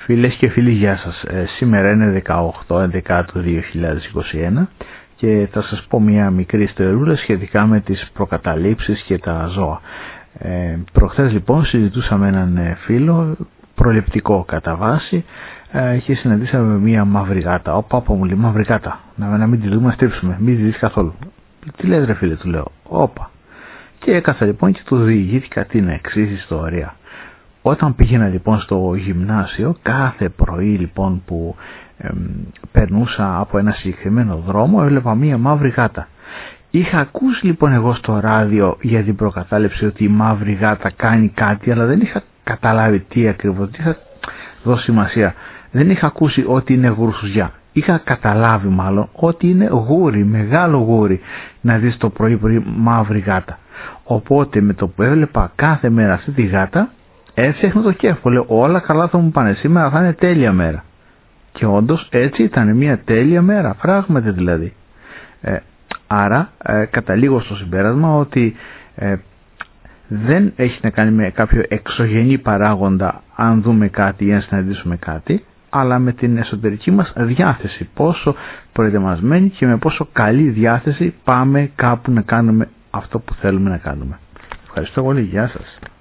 Φίλες και φίλοι, γεια σας. Σήμερα είναι 18/11 του 2021 και θα σας πω μια μικρή ιστορία σχετικά με τις προκαταλήψεις και τα ζώα. Προχθές λοιπόν συζητούσαμε έναν φίλο, προληπτικό κατά βάση, και συναντήσαμε μια μαύρη γάτα. Πάπα μου λέει, μαύρη γάτα, να μην τη δούμε, να στρίψουμε, μην τη δεις καθόλου. Τι λες ρε φίλε, του λέω, όπα. Και έκαθα λοιπόν και του διηγήθηκα την εξής ιστορία. Όταν πήγαινα λοιπόν στο γυμνάσιο, κάθε πρωί λοιπόν που περνούσα από ένα συγκεκριμένο δρόμο, έβλεπα μία μαύρη γάτα. Είχα ακούσει λοιπόν εγώ στο ράδιο για την προκατάληψη ότι η μαύρη γάτα κάνει κάτι, αλλά δεν είχα καταλάβει τι ακριβώς, δεν είχα δώσει σημασία. Δεν είχα ακούσει ότι είναι γουρσουζιά. Είχα καταλάβει μάλλον ότι είναι γούρι, μεγάλο γούρι, να δεις το πρωί μαύρη γάτα. Οπότε με το που έβλεπα κάθε μέρα αυτή τη γάτα, έφτιαχνα το κέφο, λέω όλα καλά θα μου πάνε, σήμερα θα είναι τέλεια μέρα. Και όντως έτσι ήταν μια τέλεια μέρα, πράγματι δηλαδή. Άρα καταλήγω στο συμπέρασμα ότι δεν έχει να κάνει με κάποιο εξωγενή παράγοντα αν δούμε κάτι ή αν συναντήσουμε κάτι, αλλά με την εσωτερική μας διάθεση, πόσο προετοιμασμένοι και με πόσο καλή διάθεση πάμε κάπου να κάνουμε αυτό που θέλουμε να κάνουμε. Ευχαριστώ πολύ, γεια σας.